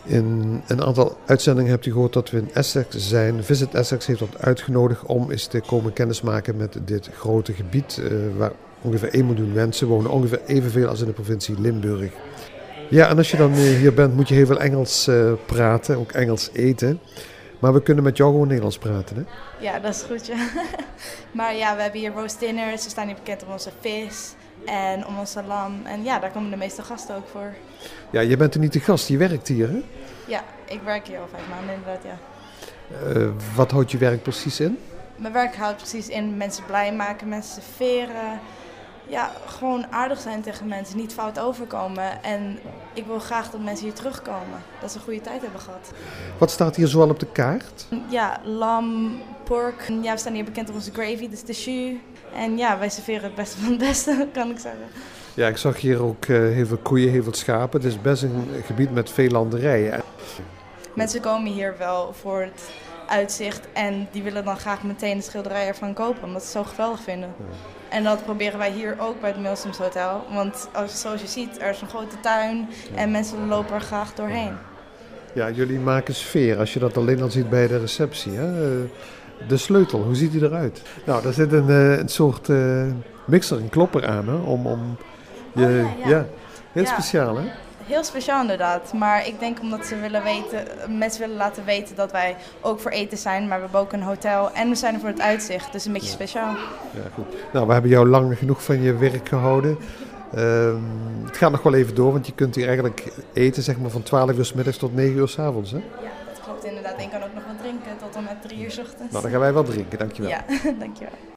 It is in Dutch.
In een aantal uitzendingen hebt u gehoord dat we in Essex zijn. Visit Essex heeft ons uitgenodigd om eens te komen kennismaken met dit grote gebied waar ongeveer 1 miljoen mensen wonen, ongeveer evenveel als in de provincie Limburg. Ja, en als je dan hier bent moet je heel veel Engels praten, ook Engels eten. Maar we kunnen met jou gewoon Nederlands praten, hè? Ja, dat is goed, ja. Maar ja, we hebben hier roast dinners. We staan hier bekend om onze vis en om onze lam. En ja, daar komen de meeste gasten ook voor. Ja, je bent er niet de gast, je werkt hier, hè? Ja, ik werk hier al 5 maanden inderdaad, ja. Wat houdt je werk precies in? Mijn werk houdt precies in mensen blij maken, mensen serveren. Ja, gewoon aardig zijn tegen mensen, niet fout overkomen. En ik wil graag dat mensen hier terugkomen, dat ze een goede tijd hebben gehad. Wat staat hier zoal op de kaart? Ja, lam, pork. Ja, we staan hier bekend om onze gravy, dus de jus. En ja, wij serveren het beste van het beste, kan ik zeggen. Ja, ik zag hier ook heel veel koeien, heel veel schapen. Het is best een gebied met veel landerijen. Mensen komen hier wel voor het uitzicht en die willen dan graag meteen de schilderij ervan kopen, omdat ze het zo geweldig vinden. Ja. En dat proberen wij hier ook bij het Milsums Hotel, want zoals je ziet, er is een grote tuin en mensen lopen er graag doorheen. Ja, jullie maken sfeer, als je dat alleen al ziet bij de receptie, hè? De sleutel, hoe ziet die eruit? Nou, daar zit een soort mixer, een klopper aan, hè? Ja, heel speciaal, hè? Heel speciaal inderdaad, maar ik denk omdat mensen willen laten weten dat wij ook voor eten zijn, maar we hebben ook een hotel en we zijn er voor het uitzicht, dus een beetje speciaal. Ja, goed. Nou, we hebben jou lang genoeg van je werk gehouden. Het gaat nog wel even door, want je kunt hier eigenlijk eten zeg maar van 12 uur 's middags tot 9 uur 's avonds, hè? Ja, dat klopt inderdaad. En je kan ook nog wat drinken tot en met 3 uur 's ochtends. Nou, dan gaan wij wel drinken, dankjewel. Ja, dankjewel.